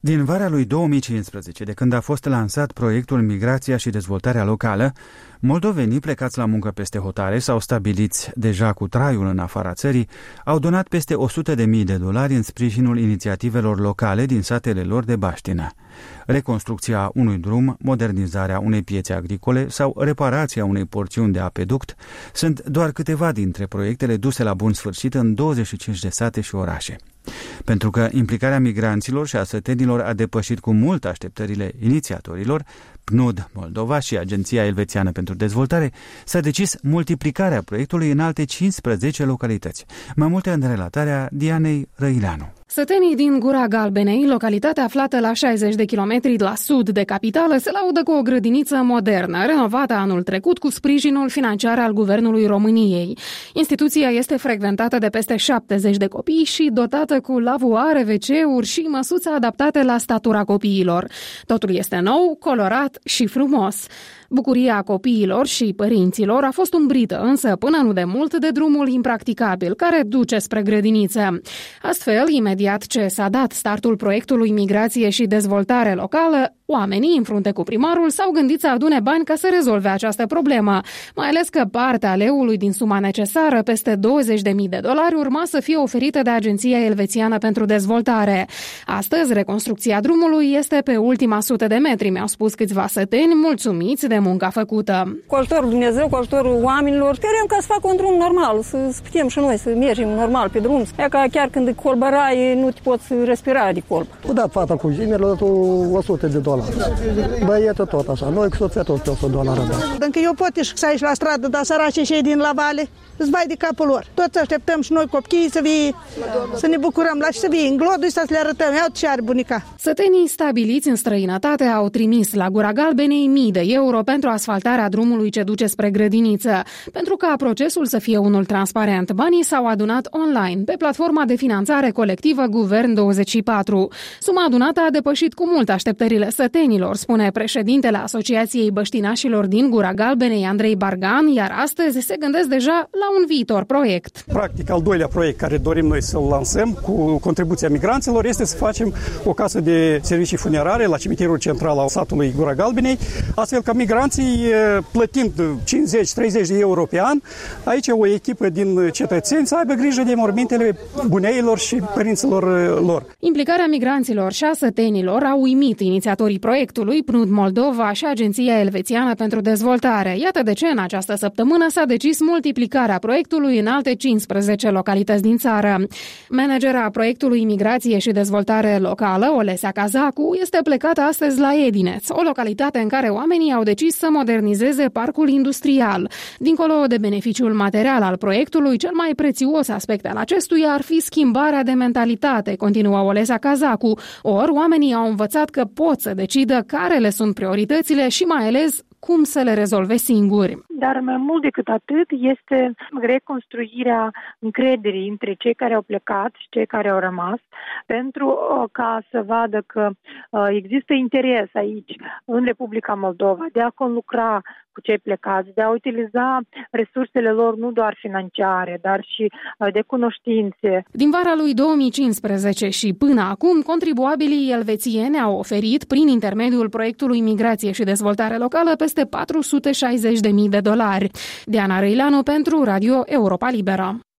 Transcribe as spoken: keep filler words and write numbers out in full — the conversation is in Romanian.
Din vara lui două mii cincisprezece, de când a fost lansat proiectul Migrația și Dezvoltarea Locală, moldovenii plecați la muncă peste hotare sau stabiliți deja cu traiul în afara țării au donat peste o sută de mii de dolari în sprijinul inițiativelor locale din satele lor de baștină. Reconstrucția unui drum, modernizarea unei piețe agricole sau reparația unei porțiuni de apeduct sunt doar câteva dintre proiectele duse la bun sfârșit în douăzeci și cinci de sate și orașe. Pentru că implicarea migranților și a sătenilor a depășit cu mult așteptările inițiatorilor, P N U D Moldova și Agenția Elvețiană pentru Dezvoltare, s-a decis multiplicarea proiectului în alte cincisprezece localități. Mai multe în relatarea Dianei Răileanu. Sătenii din Gura Galbenei, localitatea aflată la șaizeci de kilometri la sud de capitală, se laudă cu o grădiniță modernă, renovată anul trecut cu sprijinul financiar al Guvernului României. Instituția este frecventată de peste șaptezeci de copii și dotată cu lavoare, ve ce-uri și măsuțe adaptate la statura copiilor. Totul este nou, colorat și frumos. Bucuria copiilor și părinților a fost umbrită, însă până nu de mult, de drumul impracticabil care duce spre grădiniță. Astfel, imediat ce s-a dat startul proiectului Migrație și Dezvoltare Locală, oamenii, în frunte cu primarul, s-au gândit să adune bani ca să rezolve această problemă, mai ales că partea leului din suma necesară, peste douăzeci de mii de dolari, urma să fie oferită de Agenția Elvețiană pentru Dezvoltare. Astăzi, reconstrucția drumului este pe ultima sută de metri, mi-au spus câțiva săteni, mulțumiți de munca făcută. Cu ajutorul Dumnezeu, cu ajutorul oamenilor, sperăm ca să facă un drum normal, să, să putem și noi să mergem normal pe drum. E ca chiar când e colbăraie, nu te poți respira de colb. O dat fata cu zi, mi-a dat o sută de dolari. Băietul tot așa, noi cu soția tot pe o sută de dolari. Dacă eu pot ieși să aici la stradă, dar săracii și din la vale, îți vai de capul lor. Toți așteptăm și noi copiii să vii, să ne bucurăm la și să vii în glodul să le arătăm. Iau ce are bunica. Sătenii stabiliți în străinătate au trimis la Gura Galbenei mii de euro pentru asfaltarea drumului ce duce spre grădiniță. Pentru ca procesul să fie unul transparent, banii s-au adunat online pe platforma de finanțare colectivă Guvern douăzeci și patru. Suma adunată a depășit cu mult așteptările sătenilor, spune președintele Asociației Băștinașilor din Gura Galbenei, Andrei Bargan, iar astăzi se gândesc deja la un viitor proiect. Practic, al doilea proiect care dorim noi să-l lansăm cu contribuția migranților este să facem o casă de servicii funerare la cimitirul central al satului Gura Galbenei, astfel ca migranții, plătind cincizeci treizeci de euro pe an, aici o echipă din cetățeni să aibă grijă de mormintele buneilor și părinților lor. Implicarea migranților și a sătenilor a uimit inițiatorii proiectului, P N U D Moldova și Agenția Elvețiană pentru Dezvoltare. Iată de ce în această săptămână s-a decis multiplicarea proiectului în alte cincisprezece localități din țară. Managera proiectului Migrație și Dezvoltare Locală, Olesea Cazacu, este plecată astăzi la Edineț, o localitate în care oamenii au decis să modernizeze parcul industrial. Dincolo de beneficiul material al proiectului, cel mai prețios aspect al acestuia ar fi schimbarea de mentalitate, continuă Olesea Cazacu. Ori oamenii au învățat că pot să decidă care le sunt prioritățile și mai ales cum să le rezolve singuri. Dar mai mult decât atât este reconstruirea încrederii între cei care au plecat și cei care au rămas, pentru ca să vadă că există interes aici, în Republica Moldova, de a conlucra cu cei plecați, de a utiliza resursele lor nu doar financiare, dar și de cunoștințe. Din vara lui două mii cincisprezece și până acum, contribuabilii elvețieni au oferit, prin intermediul proiectului Migrație și Dezvoltare Locală, peste patru sute șaizeci de mii de dolari. Diana Răileanu pentru Radio Europa Liberă.